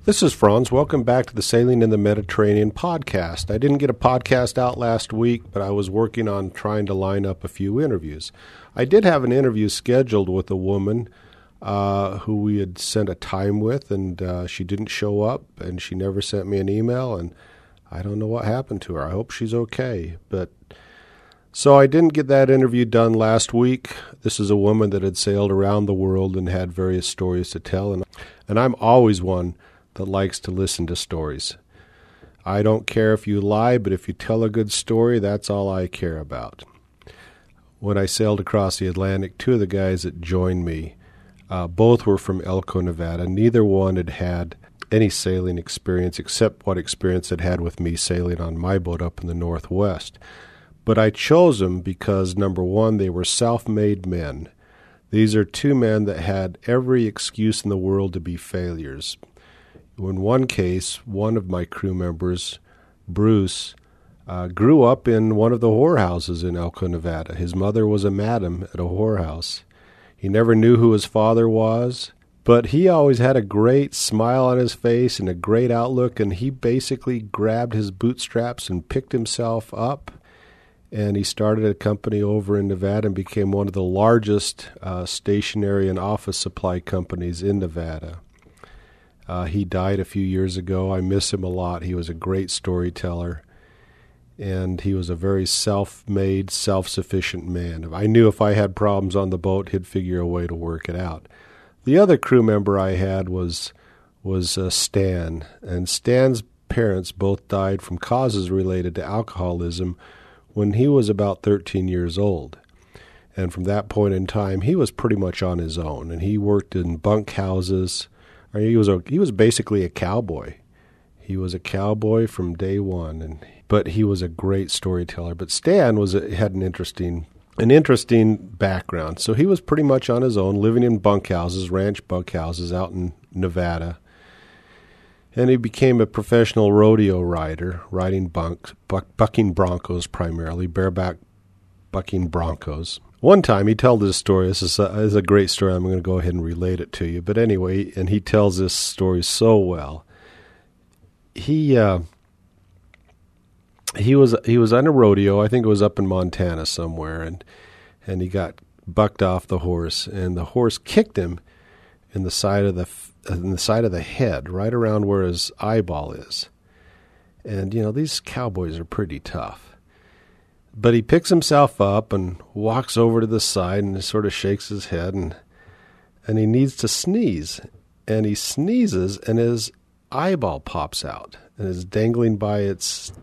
This is Franz. Welcome back to the Sailing in the Mediterranean podcast. I didn't get a podcast out last week, but I was working on trying to line up a few interviews. I did have an interview scheduled with a woman who we had sent a time with, and she didn't show up, and she never sent me an email, and I don't know what happened to her. I hope she's okay. So I didn't get that interview done last week. This is a woman that had sailed around the world and had various stories to tell, and I'm always one that likes to listen to stories. I don't care if you lie, but if you tell a good story, that's all I care about. When I sailed across the Atlantic, two of the guys that joined me, both were from Elko, Nevada. Neither one had had any sailing experience except what experience they'd had with me sailing on my boat up in the Northwest. But I chose them because, number one, they were self-made men. These are two men that had every excuse in the world to be failures. In one case, one of my crew members, Bruce, grew up in one of the whorehouses in Elko, Nevada. His mother was a madam at a whorehouse. He never knew who his father was, but he always had a great smile on his face and a great outlook, and he basically grabbed his bootstraps and picked himself up, and he started a company over in Nevada and became one of the largest stationery and office supply companies in Nevada. He died a few years ago. I miss him a lot. He was a great storyteller, and he was a very self-made, self-sufficient man. I knew if I had problems on the boat, he'd figure a way to work it out. The other crew member I had was Stan, and Stan's parents both died from causes related to alcoholism when he was about 13 years old. And from that point in time, he was pretty much on his own, and he worked in bunkhouses. He was basically a cowboy. He was a cowboy from day one, but he was a great storyteller. But Stan had an interesting background. So he was pretty much on his own, living in bunkhouses, ranch bunkhouses out in Nevada. And he became a professional rodeo rider, riding bucking broncos primarily, bareback bucking broncos. One time he told this story. This is a great story. I'm going to go ahead and relate it to you. But anyway, and he tells this story so well. He was on a rodeo. I think it was up in Montana somewhere, and he got bucked off the horse, and the horse kicked him in the side of the head, right around where his eyeball is. And these cowboys are pretty tough. But he picks himself up and walks over to the side and sort of shakes his head, and he needs to sneeze. And he sneezes, and his eyeball pops out and is dangling by its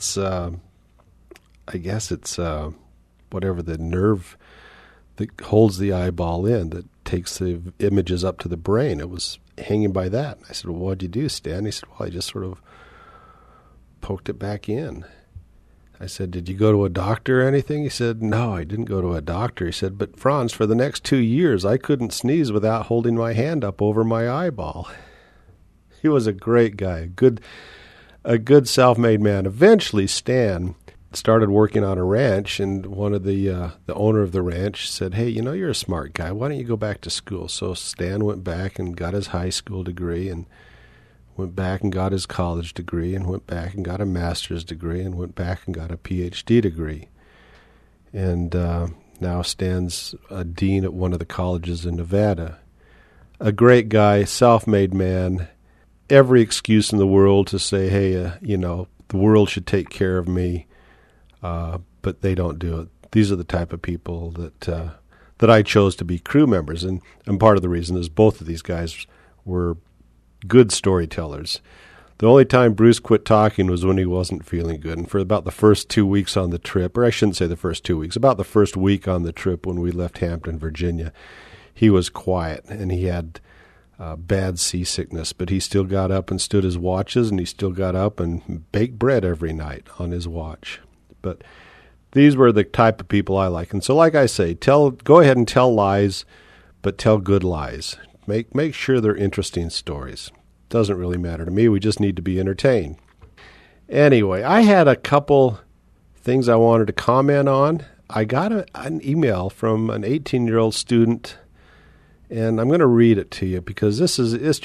whatever the nerve that holds the eyeball in, that takes the images up to the brain. It was hanging by that. I said, "Well, what'd you do, Stan?" He said, "Well, I just sort of poked it back in." I said, "Did you go to a doctor or anything?" He said, "No, I didn't go to a doctor." He said, "But Franz, for the next 2 years, I couldn't sneeze without holding my hand up over my eyeball." He was a great guy, a good self-made man. Eventually, Stan started working on a ranch, and one of the owner of the ranch said, "Hey, you're a smart guy. Why don't you go back to school?" So Stan went back and got his high school degree, and went back and got his college degree, and went back and got a master's degree, and went back and got a PhD degree. And now Stan's a dean at one of the colleges in Nevada. A great guy, self-made man, every excuse in the world to say, "Hey, the world should take care of me," but they don't do it. These are the type of people that I chose to be crew members, and part of the reason is both of these guys were good storytellers. The only time Bruce quit talking was when he wasn't feeling good. And for about the first 2 weeks on the trip, or I shouldn't say the first 2 weeks, about the first week on the trip when we left Hampton, Virginia, he was quiet and he had bad seasickness, but he still got up and stood his watches, and he still got up and baked bread every night on his watch. But these were the type of people I like. And so, like I say, go ahead and tell lies, but tell good lies. Make sure they're interesting stories. Doesn't really matter to me. We just need to be entertained. Anyway, I had a couple things I wanted to comment on. I got an email from an 18-year-old student, and I'm going to read it to you because it's just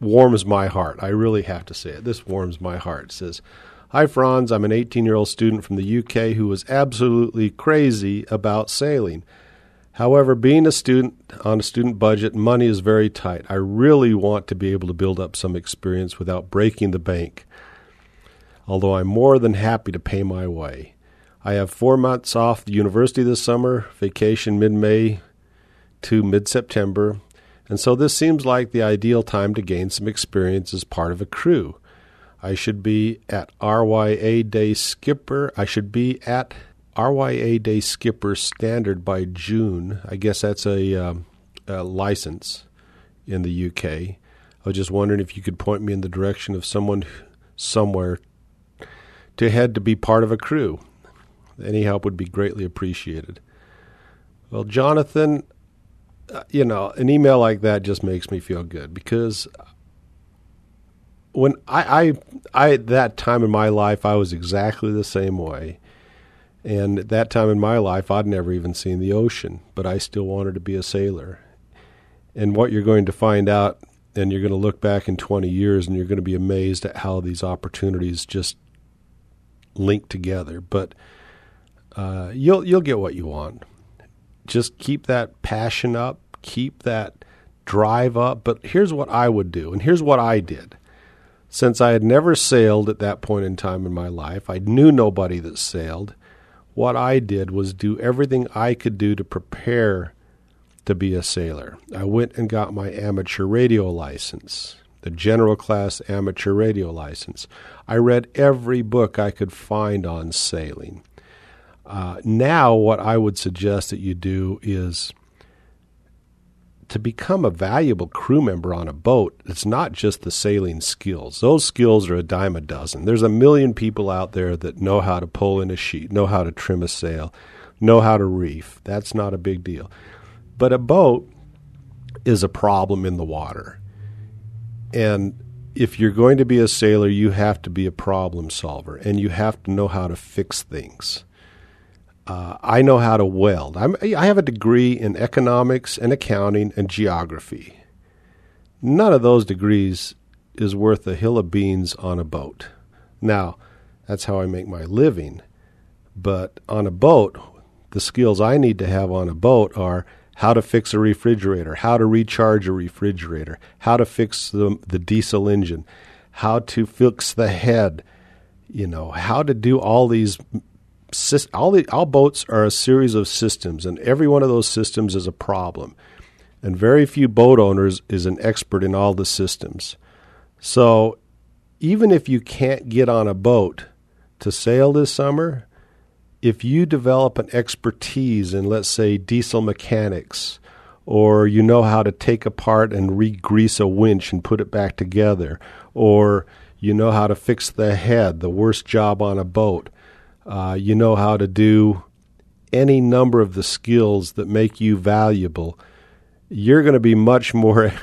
warms my heart. I really have to say it. This warms my heart. It says, "Hi, Franz. I'm an 18-year-old student from the UK who is absolutely crazy about sailing. However, being a student on a student budget, money is very tight. I really want to be able to build up some experience without breaking the bank, although I'm more than happy to pay my way. I have 4 months off the university this summer, vacation mid-May to mid-September, and so this seems like the ideal time to gain some experience as part of a crew. I should be at RYA Day Skipper. RYA Day Skipper Standard by June. I guess that's a license in the UK. I was just wondering if you could point me in the direction of someone somewhere to head to be part of a crew. Any help would be greatly appreciated." Well, Jonathan, an email like that just makes me feel good, because when I at that time in my life, I was exactly the same way. And at that time in my life, I'd never even seen the ocean, but I still wanted to be a sailor. And what you're going to find out, and you're going to look back in 20 years, and you're going to be amazed at how these opportunities just link together. But you'll get what you want. Just keep that passion up, keep that drive up. But here's what I would do, and here's what I did. Since I had never sailed at that point in time in my life, I knew nobody that sailed. What I did was do everything I could do to prepare to be a sailor. I went and got my amateur radio license, the general class amateur radio license. I read every book I could find on sailing. Now what I would suggest that you do is to become a valuable crew member on a boat. It's not just the sailing skills. Those skills are a dime a dozen. There's a million people out there that know how to pull in a sheet, know how to trim a sail, know how to reef. That's not a big deal. But a boat is a problem in the water. And if you're going to be a sailor, you have to be a problem solver, and you have to know how to fix things. I know how to weld. I have a degree in economics and accounting and geography. None of those degrees is worth a hill of beans on a boat. Now, that's how I make my living. But on a boat, the skills I need to have on a boat are how to fix a refrigerator, how to recharge a refrigerator, how to fix the diesel engine, how to fix the head, how to do all these. All boats are a series of systems, and every one of those systems is a problem. And very few boat owners is an expert in all the systems. So even if you can't get on a boat to sail this summer, if you develop an expertise in, let's say, diesel mechanics, or you know how to take apart and re-grease a winch and put it back together, or you know how to fix the head, the worst job on a boat, you know how to do any number of the skills that make you valuable, you're going to be much more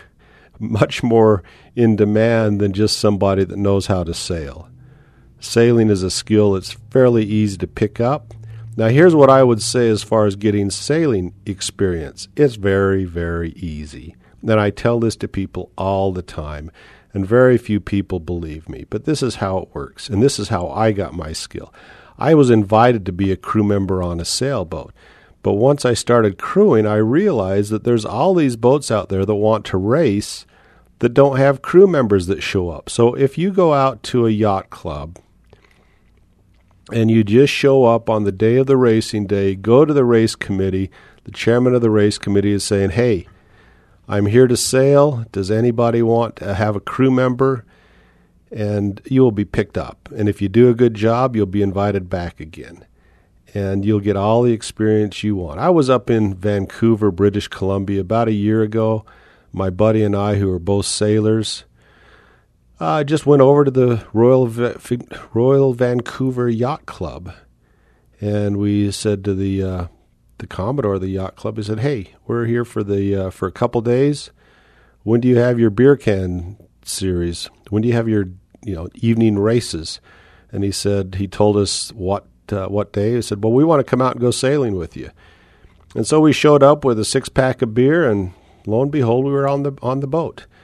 in demand than just somebody that knows how to sail. Sailing is a skill that's fairly easy to pick up. Now, here's what I would say as far as getting sailing experience. It's very, very easy. And I tell this to people all the time, and very few people believe me. But this is how it works, and this is how I got my skill. I was invited to be a crew member on a sailboat. But once I started crewing, I realized that there's all these boats out there that want to race that don't have crew members that show up. So if you go out to a yacht club and you just show up on the day of the racing day, go to the race committee, the chairman of the race committee is saying, "Hey, I'm here to sail. Does anybody want to have a crew member?" And you will be picked up. And if you do a good job, you'll be invited back again. And you'll get all the experience you want. I was up in Vancouver, British Columbia, about a year ago. My buddy and I, who are both sailors, just went over to the Royal Vancouver Yacht Club. And we said to the Commodore of the yacht club, he said, "Hey, we're here for a couple days. When do you have your beer can series? When do you have your evening races?" And he told us what day. He said, "Well, we want to come out and go sailing with you." And so we showed up with a 6-pack of beer, and lo and behold, we were on the boat.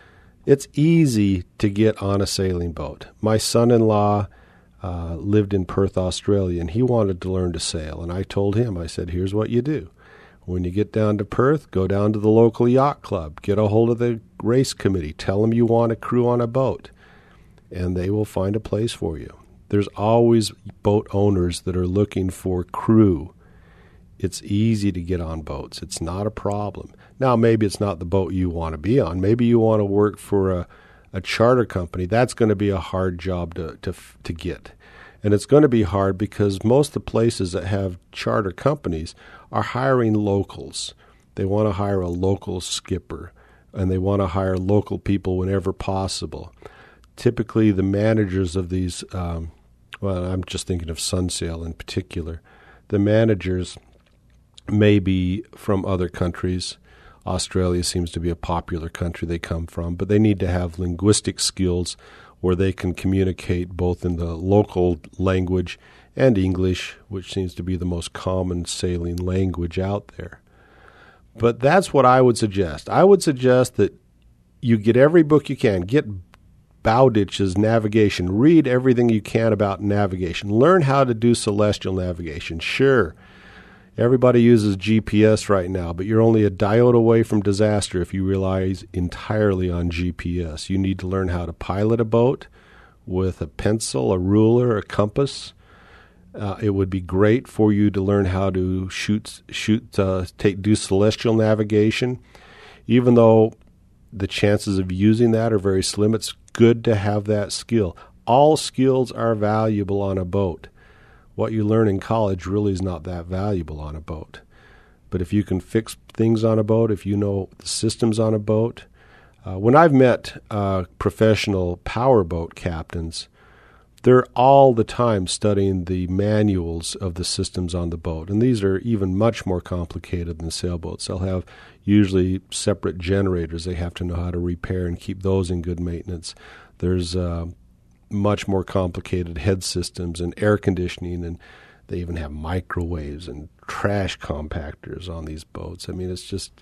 It's easy to get on a sailing boat. My son-in-law lived in Perth, Australia, and he wanted to learn to sail. And I told him, I said, here's what you do. When you get down to Perth, go down to the local yacht club, get a hold of the race committee, tell them you want a crew on a boat, and they will find a place for you. There's always boat owners that are looking for crew. It's easy to get on boats. It's not a problem. Now, maybe it's not the boat you want to be on. Maybe you want to work for a charter company. That's going to be a hard job to get. And it's going to be hard because most of the places that have charter companies are hiring locals. They want to hire a local skipper, and they want to hire local people whenever possible. Typically, the managers of these, I'm just thinking of Sunsail in particular, the managers may be from other countries. Australia seems to be a popular country they come from, but they need to have linguistic skills where they can communicate both in the local language and English, which seems to be the most common sailing language out there. But that's what I would suggest. I would suggest that you get every book you can. Get Bowditch's navigation. Read everything you can about navigation. Learn how to do celestial navigation. Sure, everybody uses GPS right now, but you're only a diode away from disaster if you rely entirely on GPS. You need to learn how to pilot a boat with a pencil, a ruler, a compass. It would be great for you to learn how to do celestial navigation. Even though the chances of using that are very slim, it's good to have that skill. All skills are valuable on a boat. What you learn in college really is not that valuable on a boat. But if you can fix things on a boat, if you know the systems on a boat, when I've met professional powerboat captains, they're all the time studying the manuals of the systems on the boat. And these are even much more complicated than sailboats. They'll have usually separate generators they have to know how to repair and keep those in good maintenance. There's much more complicated head systems and air conditioning, and they even have microwaves and trash compactors on these boats. I mean, it's just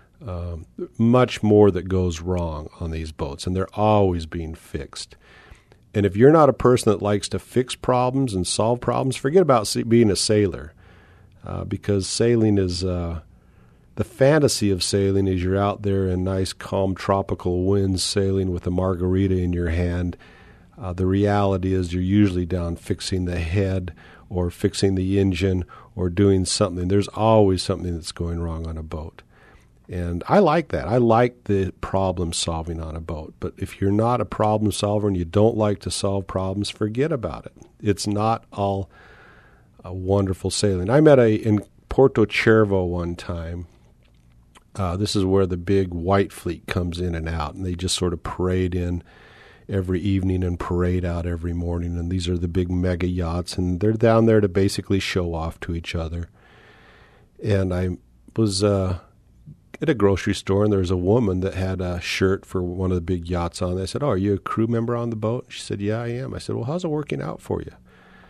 much more that goes wrong on these boats, and they're always being fixed. And if you're not a person that likes to fix problems and solve problems, forget about being a sailor, because sailing is the fantasy of sailing is you're out there in nice, calm, tropical winds sailing with a margarita in your hand. The reality is you're usually down fixing the head or fixing the engine or doing something. There's always something that's going wrong on a boat. And I like that. I like the problem solving on a boat. But if you're not a problem solver and you don't like to solve problems, forget about it. It's not all a wonderful sailing. I met in Porto Cervo one time. This is where the big white fleet comes in and out, and they just sort of parade in every evening and parade out every morning. And these are the big mega yachts, and they're down there to basically show off to each other. And I was at a grocery store, and there was a woman that had a shirt for one of the big yachts on. I said, "Oh, are you a crew member on the boat?" She said, "Yeah, I am." I said, "Well, how's it working out for you?"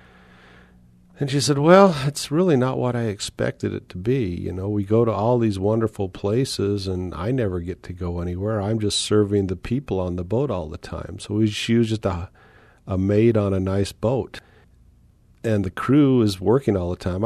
And she said, "Well, it's really not what I expected it to be. You know, we go to all these wonderful places, and I never get to go anywhere. I'm just serving the people on the boat all the time." So she was just a maid on a nice boat. And the crew is working all the time.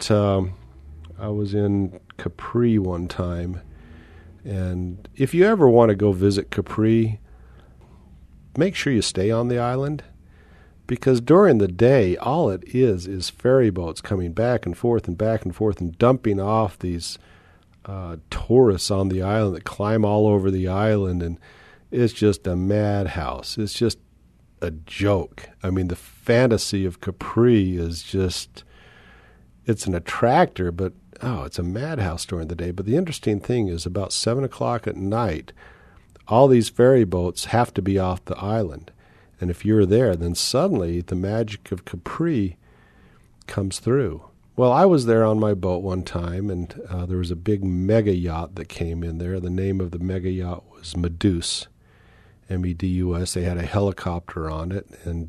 I was in Capri one time, and if you ever want to go visit Capri, make sure you stay on the island, because during the day, all it is ferry boats coming back and forth and dumping off these tourists on the island that climb all over the island, and it's just a madhouse. It's just a joke. I mean, the fantasy of Capri is just, it's an attractor, but it's a madhouse during the day. But the interesting thing is about 7 o'clock at night, all these ferry boats have to be off the island. And if you're there, then suddenly the magic of Capri comes through. Well, I was there on my boat one time, and there was a big mega yacht that came in there. The name of the mega yacht was Medus, Medus. They had a helicopter on it, and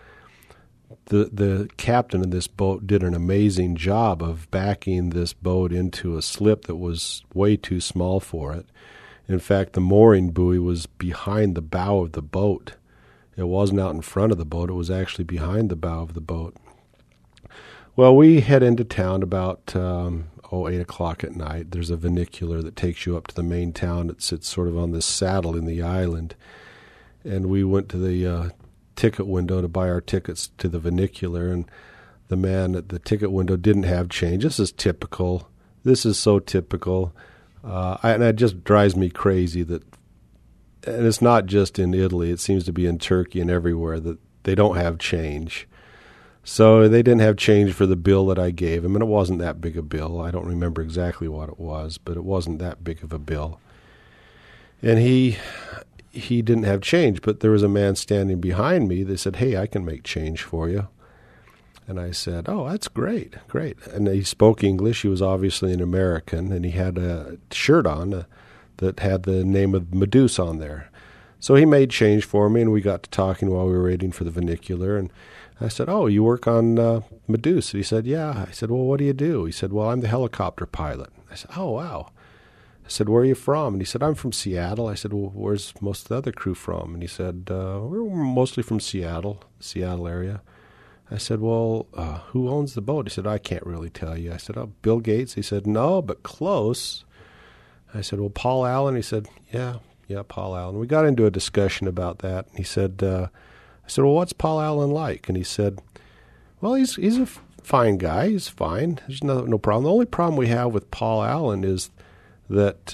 the captain of this boat did an amazing job of backing this boat into a slip that was way too small for it. In fact, the mooring buoy was behind the bow of the boat. It wasn't out in front of the boat. It was actually behind the bow of the boat. Well, we head into town about 8 o'clock at night. There's a vernacular that takes you up to the main town. It sits sort of on this saddle in the island. And we went to the ticket window to buy our tickets to the vernacular, and the man at the ticket window didn't have change. This is typical. This is so typical. And it just drives me crazy that, and it's not just in Italy, it seems to be in Turkey and everywhere, that they don't have change. So they didn't have change for the bill that I gave him, and it wasn't that big a bill. I don't remember exactly what it was, but it wasn't that big of a bill. And he didn't have change, but there was a man standing behind me. They said, "Hey, I can make change for you." And I said, "Oh, that's great, great." And he spoke English. He was obviously an American, and he had a shirt on that had the name of Medusa on there. So he made change for me, and we got to talking while we were waiting for the vernacular. And I said, "Oh, you work on Medusa?" He said, "Yeah." I said, "Well, what do you do?" He said, "Well, I'm the helicopter pilot." I said, "Oh, wow." I said, "Where are you from?" And he said, "I'm from Seattle." I said, "Well, where's most of the other crew from?" And he said, "We're mostly from Seattle area." I said, "Well, who owns the boat?" He said, "I can't really tell you." I said, "Oh, Bill Gates?" He said, "No, but close." I said, "Well, Paul Allen?" He said, Yeah, Paul Allen." We got into a discussion about that. He said, I said, "Well, what's Paul Allen like?" And he said, "Well, he's a fine guy. He's fine. There's no problem. The only problem we have with Paul Allen is that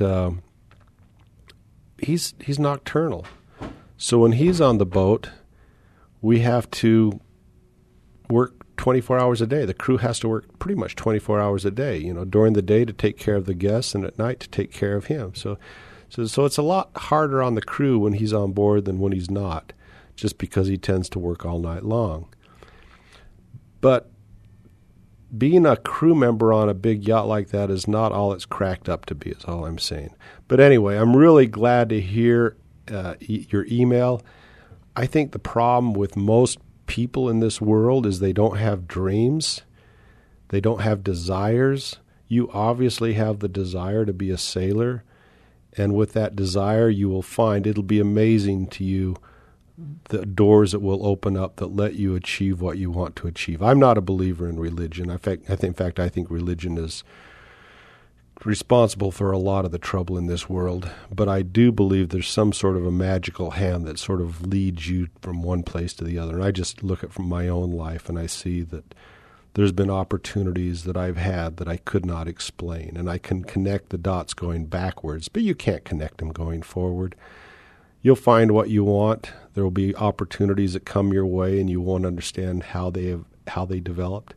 he's nocturnal. So when he's on the boat, we have to work 24 hours a day. The crew has to work pretty much 24 hours a day, during the day to take care of the guests and at night to take care of him. So it's a lot harder on the crew when he's on board than when he's not, just because he tends to work all night long. But being a crew member on a big yacht like that is not all it's cracked up to be, is all I'm saying. But anyway, I'm really glad to hear your email. I think the problem with most people in this world is they don't have dreams. They don't have desires. You obviously have the desire to be a sailor. And with that desire, you will find it'll be amazing to you the doors that will open up that let you achieve what you want to achieve. I'm not a believer in religion. I think religion is responsible for a lot of the trouble in this world. But I do believe there's some sort of a magical hand that sort of leads you from one place to the other. And I just look at from my own life and I see that there's been opportunities that I've had that I could not explain. And I can connect the dots going backwards, but you can't connect them going forward. You'll find what you want. There will be opportunities that come your way, and you won't understand how they developed.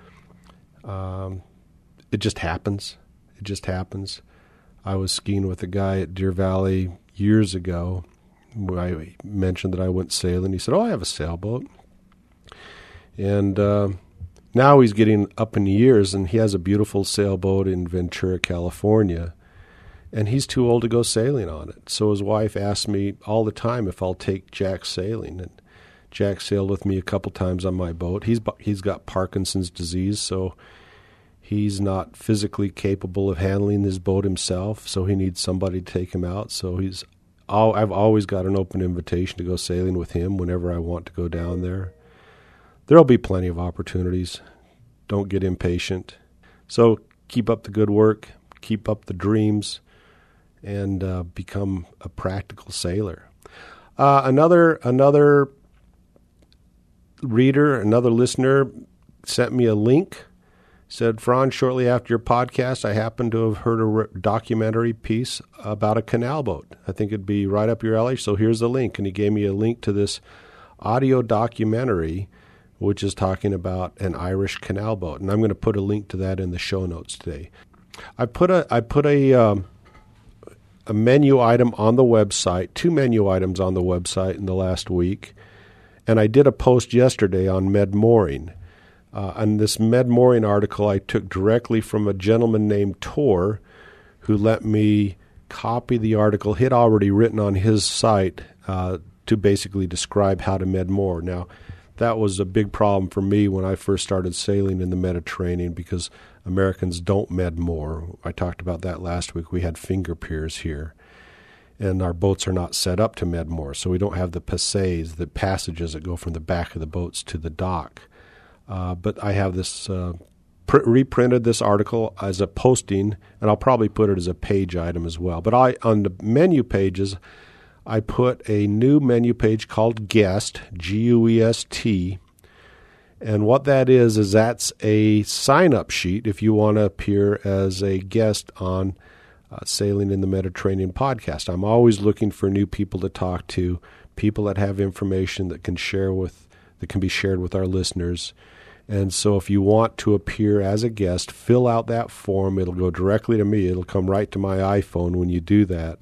It just happens. It just happens. I was skiing with a guy at Deer Valley years ago. I mentioned that I went sailing. He said, "Oh, I have a sailboat." And now he's getting up in years, and he has a beautiful sailboat in Ventura, California. And he's too old to go sailing on it. So his wife asks me all the time if I'll take Jack sailing. And Jack sailed with me a couple times on my boat. He's got Parkinson's disease, so he's not physically capable of handling his boat himself, so he needs somebody to take him out. So I've always got an open invitation to go sailing with him whenever I want to go down there. There'll be plenty of opportunities. Don't get impatient. So keep up the good work, keep up the dreams, and become a practical sailor. Another reader, another listener sent me a link. Said, "Franz, shortly after your podcast, I happened to have heard a documentary piece about a canal boat. I think it'd be right up your alley, so here's the link." And he gave me a link to this audio documentary, which is talking about an Irish canal boat. And I'm going to put a link to that in the show notes today. I put a menu item on the website, 2 menu items on the website in the last week, and I did a post yesterday on Med Mooring. And this Med Mooring article I took directly from a gentleman named Tor, who let me copy the article he'd already written on his site to basically describe how to med moor. Now, that was a big problem for me when I first started sailing in the Mediterranean because Americans don't med moor. I talked about that last week. We had finger piers here. and our boats are not set up to Medmore, so we don't have the the passages that go from the back of the boats to the dock. But I have this reprinted this article as a posting, and I'll probably put it as a page item as well. But on the menu pages, I put a new menu page called Guest, Guest, and what that is that's a sign-up sheet if you want to appear as a guest on Sailing in the Mediterranean podcast. I'm always looking for new people to talk to, people that have information that can be shared with our listeners. And so if you want to appear as a guest, fill out that form. It'll go directly to me. It'll come right to my iPhone when you do that.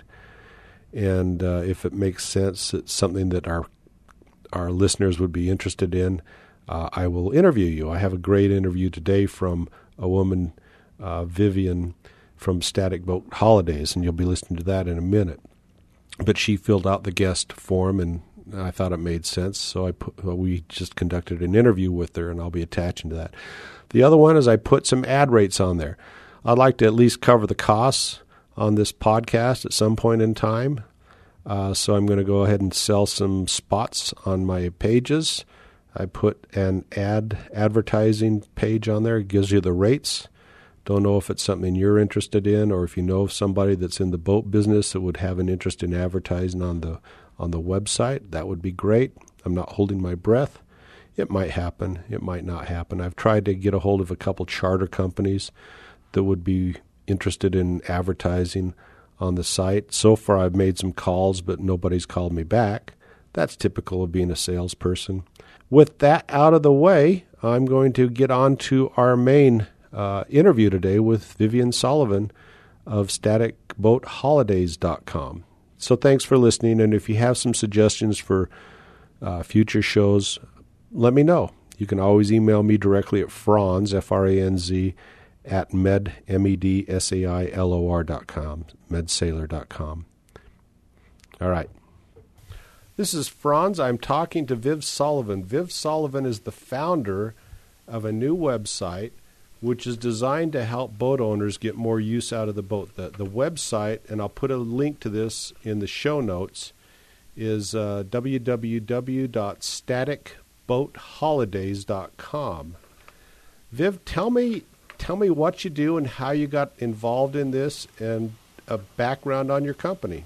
And if it makes sense, it's something that our listeners would be interested in, I will interview you. I have a great interview today from a woman, Vivian, from Static Boat Holidays, and you'll be listening to that in a minute. But she filled out the guest form, and I thought it made sense, so we just conducted an interview with her, and I'll be attaching to that. The other one is I put some ad rates on there. I'd like to at least cover the costs on this podcast at some point in time, so I'm going to go ahead and sell some spots on my pages. I put an advertising page on there. It gives you the rates. Don't know if it's something you're interested in, or if you know of somebody that's in the boat business that would have an interest in advertising on the website. That would be great. I'm not holding my breath. It might happen. It might not happen. I've tried to get a hold of a couple charter companies that would be interested in advertising on the site. So far, I've made some calls, but nobody's called me back. That's typical of being a salesperson. With that out of the way, I'm going to get on to our main interview today with Vivian Sullivan of StaticBoatHolidays.com. So thanks for listening, and if you have some suggestions for future shows, let me know. You can always email me directly at Franz, F-R-A-N-Z, at medsailor.com, medsailor.com. All right. This is Franz. I'm talking to Viv Sullivan. Viv Sullivan is the founder of a new website which is designed to help boat owners get more use out of the boat. The website, and I'll put a link to this in the show notes, is www.staticboatholidays.com. Viv, tell me what you do and how you got involved in this, and a background on your company.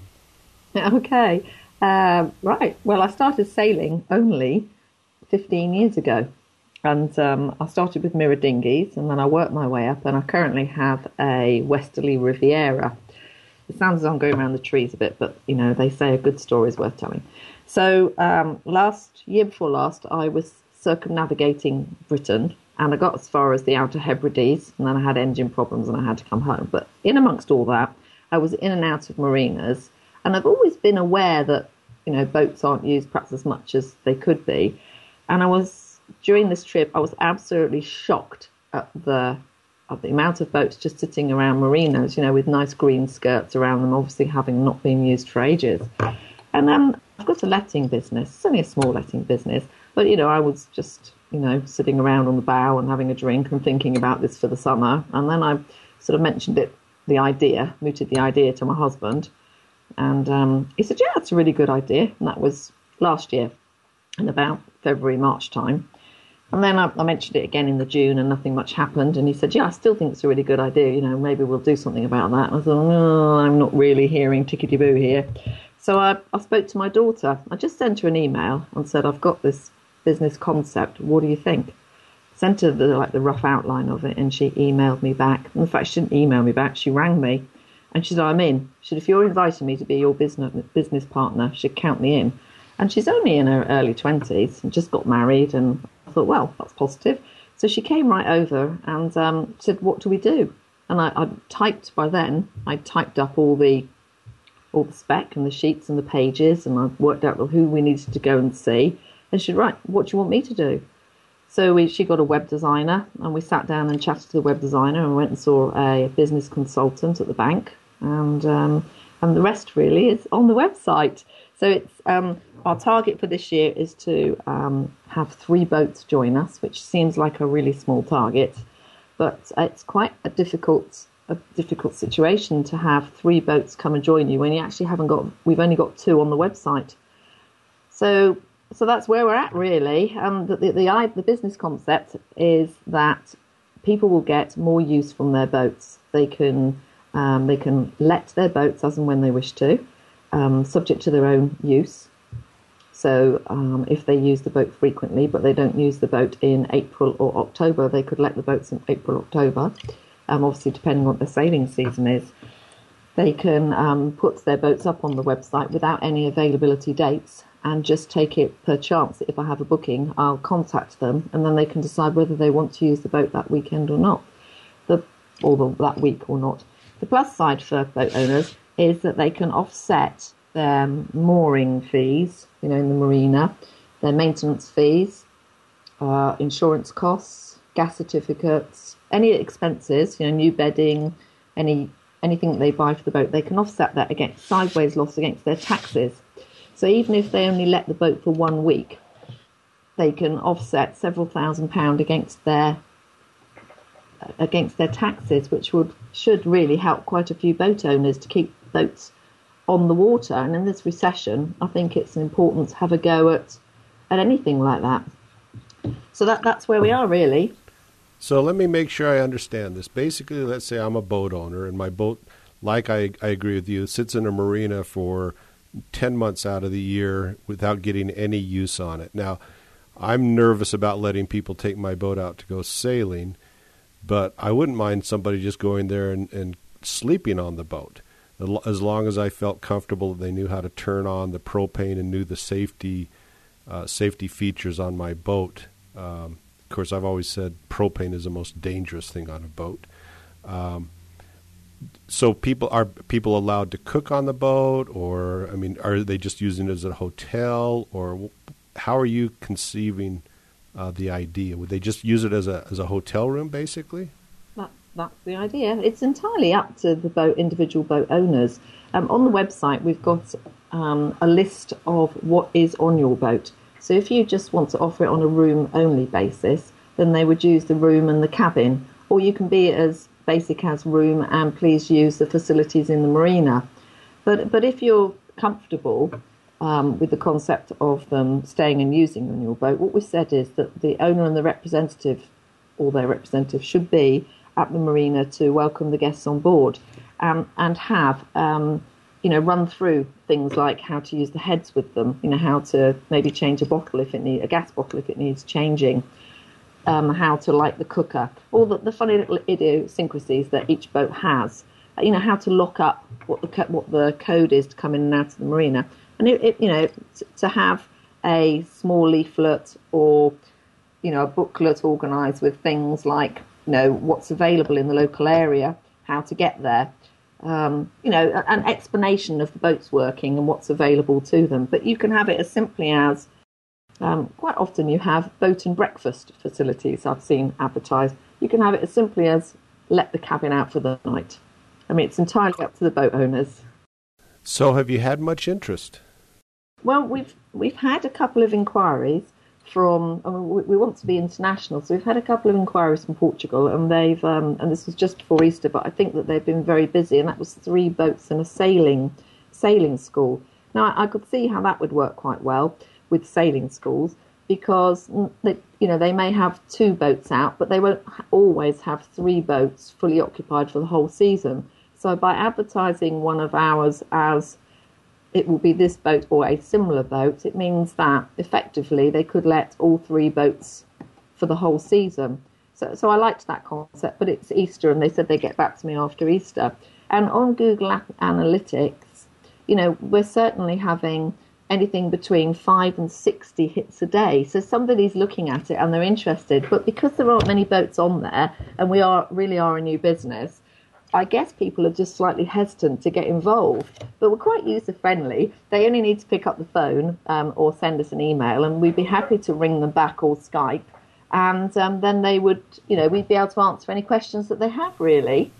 Okay. Right. Well, I started sailing only 15 years ago. And I started with mirror dinghies, and then I worked my way up, and I currently have a Westerly Riviera. It sounds as I'm going around the trees a bit, but, they say a good story is worth telling. So year before last, I was circumnavigating Britain, and I got as far as the Outer Hebrides, and then I had engine problems, and I had to come home. But in amongst all that, I was in and out of marinas, and I've always been aware that, boats aren't used perhaps as much as they could be. And during this trip, I was absolutely shocked at the amount of boats just sitting around marinas, with nice green skirts around them, obviously having not been used for ages. And I've got a letting business. It's only a small letting business. But, I was just, sitting around on the bow and having a drink and thinking about this for the summer. And then I sort of mooted the idea to my husband. And he said, yeah, that's a really good idea. And that was last year in about February, March time. And then I mentioned it again in the June, and nothing much happened. And he said, yeah, I still think it's a really good idea. Maybe we'll do something about that. And I thought, no, I'm not really hearing tickety-boo here. So I spoke to my daughter. I just sent her an email and said, I've got this business concept. What do you think? Sent her the rough outline of it, and she emailed me back. In fact, she didn't email me back. She rang me, and she said, I'm in. She said, if you're inviting me to be your business partner, she'd count me in. And she's only in her early 20s and just got married, and I thought, well, that's positive. So she came right over and said, what do we do? And I typed by then. I typed up all the spec and the sheets and the pages, and I worked out who we needed to go and see. And she said, right, what do you want me to do? So she got a web designer, and we sat down and chatted to the web designer, and went and saw a business consultant at the bank. And the rest really is on the website. So it's our target for this year is to have 3 boats join us, which seems like a really small target, but it's quite a difficult a difficult situation to have 3 boats come and join you when you actually we've only got 2 on the website. So that's where we're at, really. The business concept is that people will get more use from their boats. They can let their boats as and when they wish to, subject to their own use. So if they use the boat frequently, but they don't use the boat in April or October, they could let the boats in April, October. Obviously, depending on what the sailing season is, they can put their boats up on the website without any availability dates and just take it per chance. If I have a booking, I'll contact them, and then they can decide whether they want to use the boat that weekend or not, that week or not. The plus side for boat owners is that they can offset their mooring fees, in the marina, their maintenance fees, insurance costs, gas certificates, any expenses, new bedding, anything that they buy for the boat. They can offset that against sideways loss against their taxes. So even if they only let the boat for 1 week, they can offset several £1,000s against their taxes, which should really help quite a few boat owners to keep boats on the water. And in this recession, I think it's important to have a go at anything like that. So that's where we are, really. So let me make sure I understand this. Basically, let's say I'm a boat owner, and my boat, like I agree with you, sits in a marina for 10 months out of the year without getting any use on it. Now, I'm nervous about letting people take my boat out to go sailing, but I wouldn't mind somebody just going there and sleeping on the boat, as long as I felt comfortable that they knew how to turn on the propane and knew the safety features on my boat. Of course, I've always said propane is the most dangerous thing on a boat. So are people allowed to cook on the boat, or are they just using it as a hotel, or how are you conceiving the idea? Would they just use it as a hotel room, basically? That's the idea. It's entirely up to the individual boat owners. On the website, we've got a list of what is on your boat. So if you just want to offer it on a room-only basis, then they would use the room and the cabin, or you can be as basic as room and please use the facilities in the marina. But if you're comfortable with the concept of them staying and using on your boat, what we said is that the owner and the representative, or their representative, should be at the marina to welcome the guests on board, and have run through things like how to use the heads with them, how to maybe change a gas bottle if it needs changing, how to light the cooker, all the funny little idiosyncrasies that each boat has, how to lock up what the code is to come in and out of the marina, and to have a small leaflet or a booklet organised with things like what's available in the local area, how to get there, an explanation of the boats working and what's available to them. But you can have it as simply as, quite often you have boat and breakfast facilities I've seen advertised. You can have it as simply as let the cabin out for the night. It's entirely up to the boat owners. So have you had much interest? Well, we've had a couple of inquiries from, we want to be international, so we've had a couple of inquiries from Portugal, and they've, and this was just before Easter, but I think that they've been very busy, and that was 3 boats and a sailing school. Now, I could see how that would work quite well with sailing schools, because they may have 2 boats out, but they won't always have 3 boats fully occupied for the whole season. So by advertising one of ours as it will be this boat or a similar boat, it means that effectively they could let all 3 boats for the whole season. So I liked that concept, but it's Easter and they said they'd get back to me after Easter. And on Google Analytics, we're certainly having anything between 5 and 60 hits a day. So somebody's looking at it and they're interested. But because there aren't many boats on there and we really are a new business, I guess people are just slightly hesitant to get involved, but we're quite user-friendly. They only need to pick up the phone or send us an email, and we'd be happy to ring them back or Skype, and then they would, we'd be able to answer any questions that they have, really.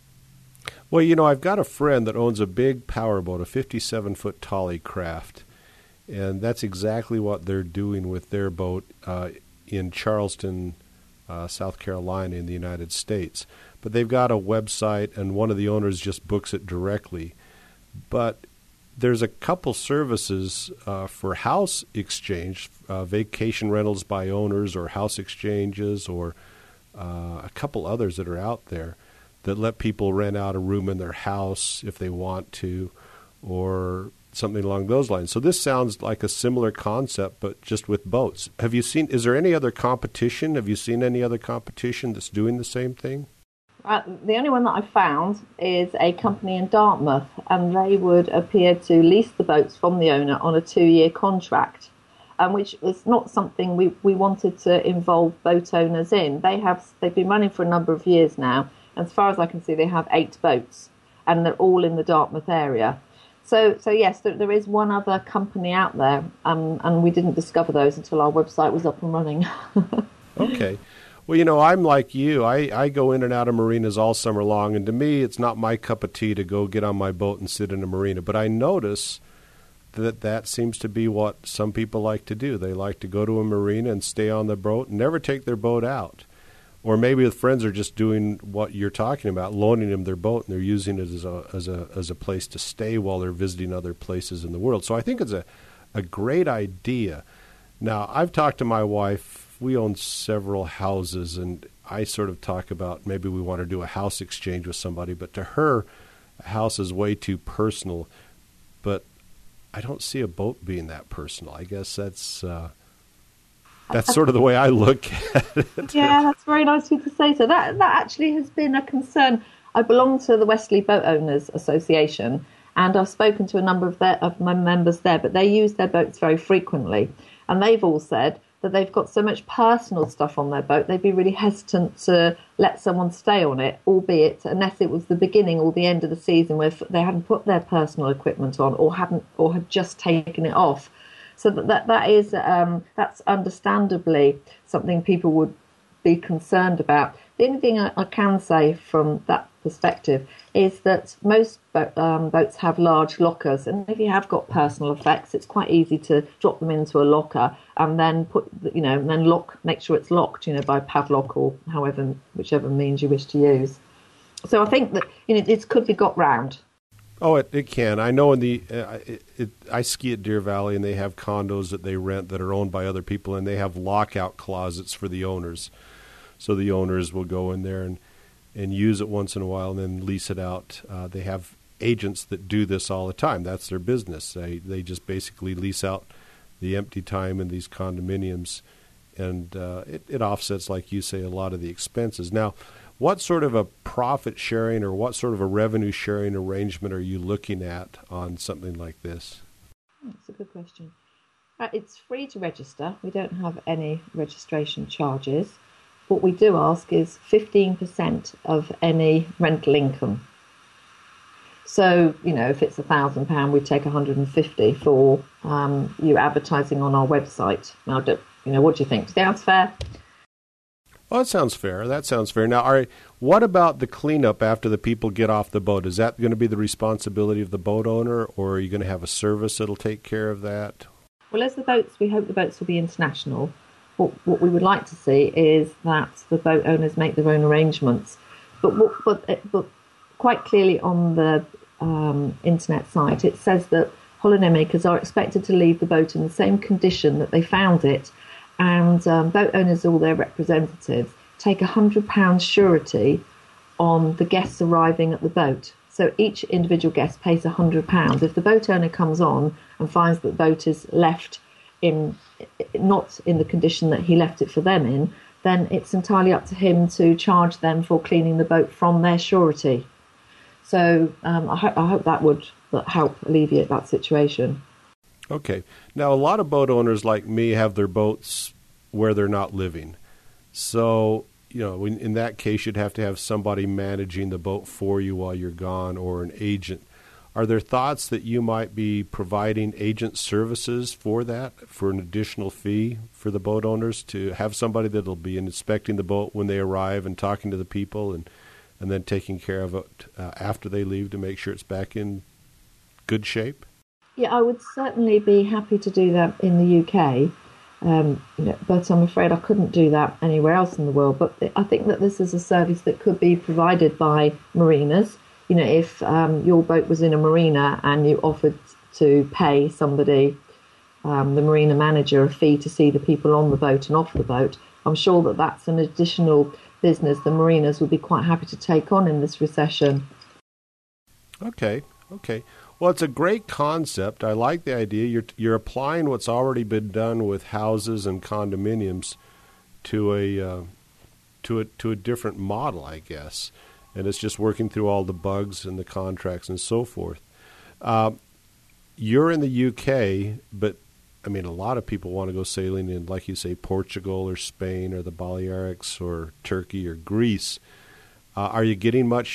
Well, I've got a friend that owns a big powerboat, a 57-foot Tollycraft, and that's exactly what they're doing with their boat in Charleston, South Carolina in the United States. but they've got a website, and one of the owners just books it directly. But there's a couple services for house exchange, vacation rentals by owners or house exchanges, or a couple others that are out there that let people rent out a room in their house if they want to, or something along those lines. So this sounds like a similar concept, but just with boats. Is there any other competition? Have you seen any other competition that's doing the same thing? The only one that I found is a company in Dartmouth, and they would appear to lease the boats from the owner on a 2-year contract, which was not something we wanted to involve boat owners in. They've been running for a number of years now. As far as I can see, they have 8 boats, and they're all in the Dartmouth area. So yes, there is one other company out there, and we didn't discover those until our website was up and running. Okay. Well, I'm like you. I go in and out of marinas all summer long, and to me, it's not my cup of tea to go get on my boat and sit in a marina. But I notice that seems to be what some people like to do. They like to go to a marina and stay on the boat and never take their boat out. Or maybe the friends are just doing what you're talking about, loaning them their boat, and they're using it as a place to stay while they're visiting other places in the world. So I think it's a great idea. Now, I've talked to my wife. We own several houses, and I sort of talk about maybe we want to do a house exchange with somebody, but to her, a house is way too personal. But I don't see a boat being that personal. I guess that's sort of the way I look at it. Yeah, that's very nice of you to say so. That actually has been a concern. I belong to the Wesley Boat Owners Association, and I've spoken to a number of my members there, but they use their boats very frequently. And they've all said that they've got so much personal stuff on their boat, they'd be really hesitant to let someone stay on it, albeit unless it was the beginning or the end of the season where they hadn't put their personal equipment on or had just taken it off. So that's understandably something people would be concerned about. The only thing I can say from that perspective is that most boats have large lockers, and if you have got personal effects, it's quite easy to drop them into a locker and then make sure it's locked, by padlock or whichever means you wish to use. So I think that this could be got round. Oh, it can. I know I ski at Deer Valley, and they have condos that they rent that are owned by other people, and they have lockout closets for the owners. So the owners will go in there and use it once in a while and then lease it out. They have agents that do this all the time. That's their business. They just basically lease out the empty time in these condominiums, and it offsets, like you say, a lot of the expenses. Now, what sort of a profit sharing or what sort of a revenue sharing arrangement are you looking at on something like this? That's a good question. It's free to register. We don't have any registration charges. What we do ask is 15% of any rental income. So, if it's £1,000, we take 150 for you advertising on our website. Now, what do you think? Sounds fair? Well, that sounds fair. Now, what about the cleanup after the people get off the boat? Is that going to be the responsibility of the boat owner, or are you going to have a service that'll take care of that? Well, we hope the boats will be international. What we would like to see is that the boat owners make their own arrangements. But quite clearly on the internet site, it says that holiday makers are expected to leave the boat in the same condition that they found it. And boat owners or their representatives take £100 surety on the guests arriving at the boat. So each individual guest pays £100. If the boat owner comes on and finds that the boat is left not in the condition that he left it for them in, then it's entirely up to him to charge them for cleaning the boat from their surety. So I hope that would help alleviate that situation. Okay. Now, a lot of boat owners like me have their boats where they're not living. So, in that case, you'd have to have somebody managing the boat for you while you're gone, or an agent. Are there thoughts that you might be providing agent services for that, for an additional fee for the boat owners, to have somebody that will be inspecting the boat when they arrive and talking to the people and then taking care of it after they leave to make sure it's back in good shape? Yeah, I would certainly be happy to do that in the UK. But I'm afraid I couldn't do that anywhere else in the world. But I think that this is a service that could be provided by marinas. If your boat was in a marina and you offered to pay somebody, the marina manager, a fee to see the people on the boat and off the boat, I'm sure that that's an additional business the marinas would be quite happy to take on in this recession. Okay. Well, it's a great concept. I like the idea. You're applying what's already been done with houses and condominiums to a different model, I guess. And it's just working through all the bugs and the contracts and so forth. You're in the UK, but I mean, a lot of people want to go sailing in, like you say, Portugal or Spain or the Balearics or Turkey or Greece. Are you getting much?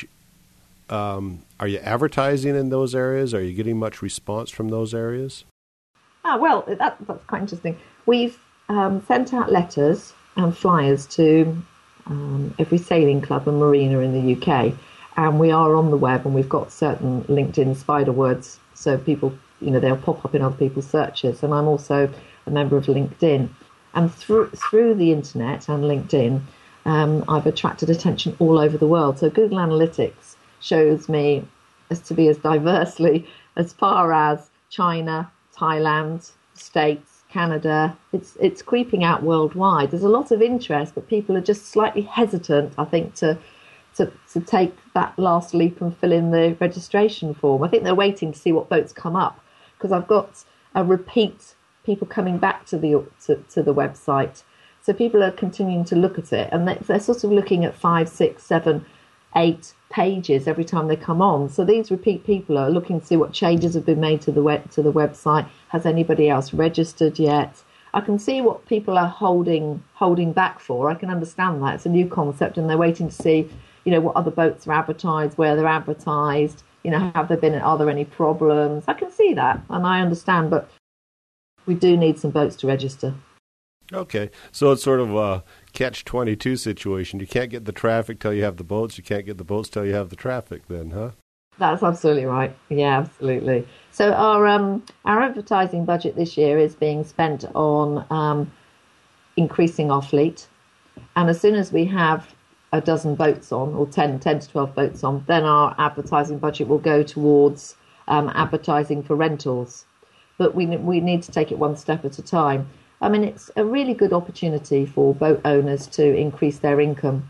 Are you advertising in those areas? Are you getting much response from those areas? Well, that's quite interesting. We've sent out letters and flyers to every sailing club and marina in the UK, and we are on the web, and we've got certain LinkedIn spider words, so people, they'll pop up in other people's searches. And I'm also a member of LinkedIn, and through the internet and LinkedIn, I've attracted attention all over the world. So Google Analytics shows me as to be as diversely as far as China, Thailand, States, Canada. It's creeping out worldwide. There's a lot of interest, but people are just slightly hesitant, I think, to take that last leap and fill in the registration form. I think they're waiting to see what boats come up, because I've got a repeat people coming back to the website. So people are continuing to look at it, and they're sort of looking at 5, 6, 7, 8 pages every time they come on. So these repeat people are looking to see what changes have been made to the website. Has anybody else registered yet? I can see what people are holding back for. I can understand that. It's a new concept, and they're waiting to see, what other boats are advertised, where they're advertised. Have there been? Are there any problems? I can see that, and I understand. But we do need some boats to register. Okay, so it's sort of a catch-22 situation. You can't get the traffic till you have the boats. You can't get the boats till you have the traffic then, huh? That's absolutely right. Yeah, absolutely. So our advertising budget this year is being spent on increasing our fleet. And as soon as we have a dozen boats on, or 10 to 12 boats on, then our advertising budget will go towards advertising for rentals. But we need to take it one step at a time. I mean, it's a really good opportunity for boat owners to increase their income,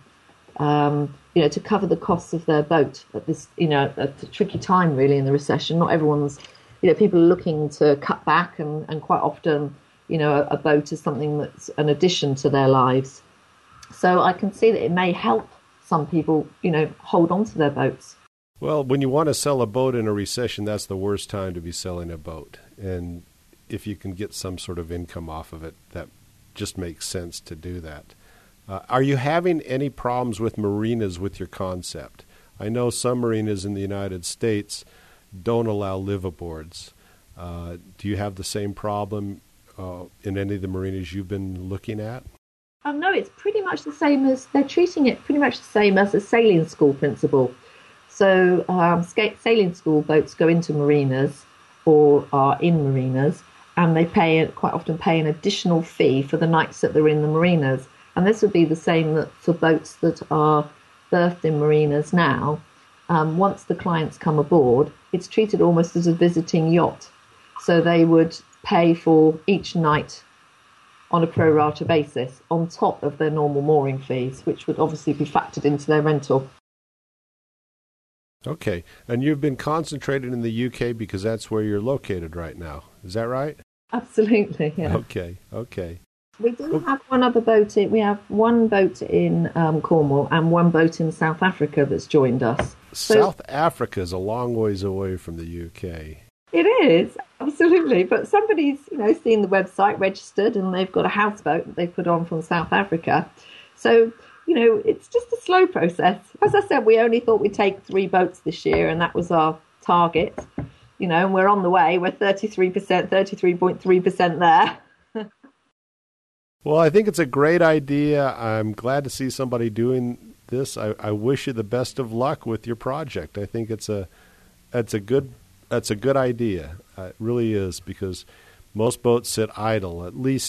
to cover the costs of their boat at this, a tricky time really in the recession. Not everyone's, people are looking to cut back, and quite often, a boat is something that's an addition to their lives. So I can see that it may help some people, hold on to their boats. Well, when you want to sell a boat in a recession, that's the worst time to be selling a boat. And if you can get some sort of income off of it, that just makes sense to do that. Are you having any problems with marinas with your concept? I know some marinas in the United States don't allow liveaboards. Do you have the same problem in any of the marinas you've been looking at? No, it's pretty much the same they're treating it pretty much the same as a sailing school principle. So sailing school boats go into marinas or are in marinas, and they quite often pay an additional fee for the nights that they're in the marinas. And this would be the same for boats that are berthed in marinas now. Once the clients come aboard, it's treated almost as a visiting yacht. So they would pay for each night on a pro rata basis on top of their normal mooring fees, which would obviously be factored into their rental. Okay. And you've been concentrated in the UK because that's where you're located right now. Is that right? Absolutely, yeah. Okay. We do have one other boat. We have one boat in Cornwall and one boat in South Africa that's joined us. South Africa is a long ways away from the UK. It is, absolutely. But somebody's, seen the website, registered, and they've got a houseboat that they put on from South Africa. So, it's just a slow process. As I said, we only thought we'd take 3 boats this year, and that was our target. And we're on the way. We're 33.3% there. Well, I think it's a great idea. I'm glad to see somebody doing this. I wish you the best of luck with your project. I think it's a good idea. It really is, because most boats sit idle. At least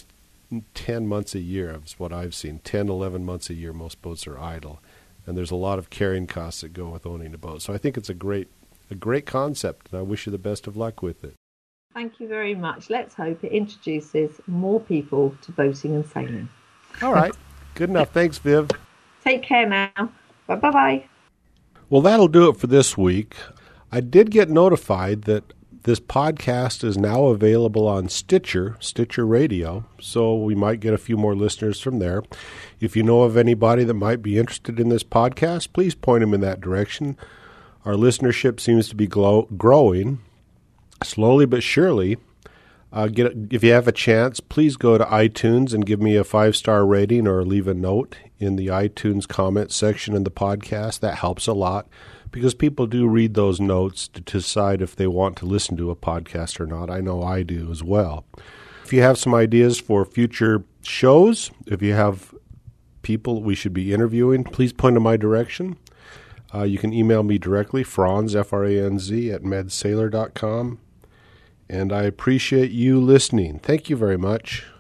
10 months a year is what I've seen. 10, 11 months a year, most boats are idle. And there's a lot of carrying costs that go with owning a boat. So I think it's a great concept, and I wish you the best of luck with it. Thank you very much. Let's hope it introduces more people to boating and sailing. All right. Good enough. Thanks, Viv. Take care now. Bye-bye. Well, that'll do it for this week. I did get notified that this podcast is now available on Stitcher Radio, so we might get a few more listeners from there. If you know of anybody that might be interested in this podcast, please point them in that direction. Our listenership seems to be growing slowly but surely. If you have a chance, please go to iTunes and give me a 5-star rating or leave a note in the iTunes comment section in the podcast. That helps a lot because people do read those notes to decide if they want to listen to a podcast or not. I know I do as well. If you have some ideas for future shows, if you have people we should be interviewing, please point in my direction. You can email me directly, Franz, F-R-A-N-Z, at medsailor.com. And I appreciate you listening. Thank you very much.